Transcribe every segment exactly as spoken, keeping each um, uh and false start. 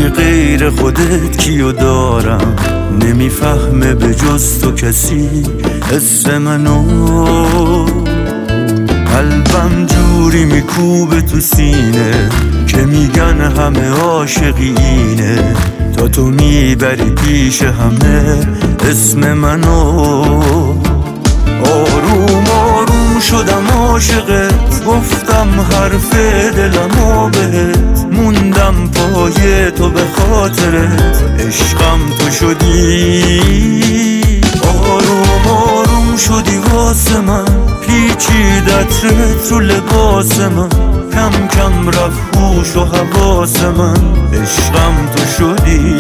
که غیر خودت کیو دارم، نمیفهمه به جز تو کسی حس منو. قلبم جوری میکوبه تو سینه که میگن همه عاشقی اینه، تا تو میبری پیش همه اسم منو. آروم آروم شدم عاشقت، گفتم حرف دلمو بهت، موندم پای تو به خاطرت، عشقم تو شدی. آروم آروم شدی واسه من، پیچید عطرت رو لباس من، کم کم رفت هوش و حواس من، عشقم تو شدی.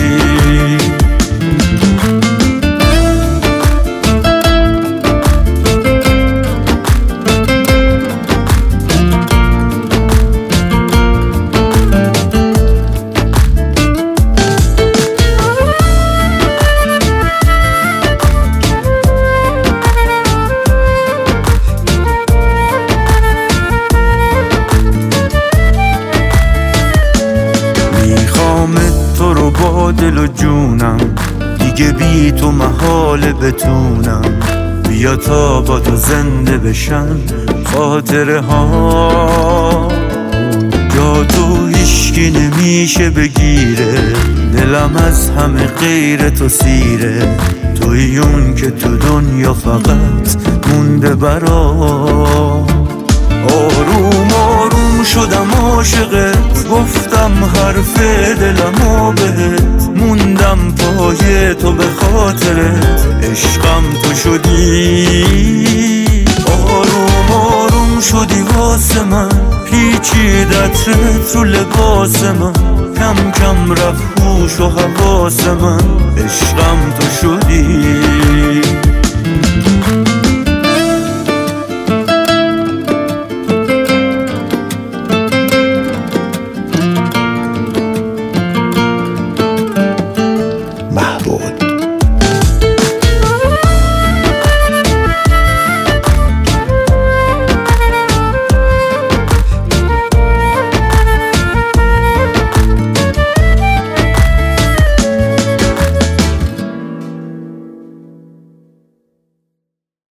تو رو با دل و جونم، دیگه بی تو محاله بتونم. بیا تا با تو زنده بشن خاطره ها، جا تو هیچکی نمیشه بگیره، دلم از همه غیر تو سیره. توی اون که تو دنیا فقط مونده برام. آروم آروم شدم عاشقت، گفتم حرف دلمو بهت، موندم پای تو به خاطرت، عشقم تو شدی. آروم آروم شدی واسه من، پیچید عطرت رو لباس من، کم کم رفت هوش و حواس من، عشقم تو شدی.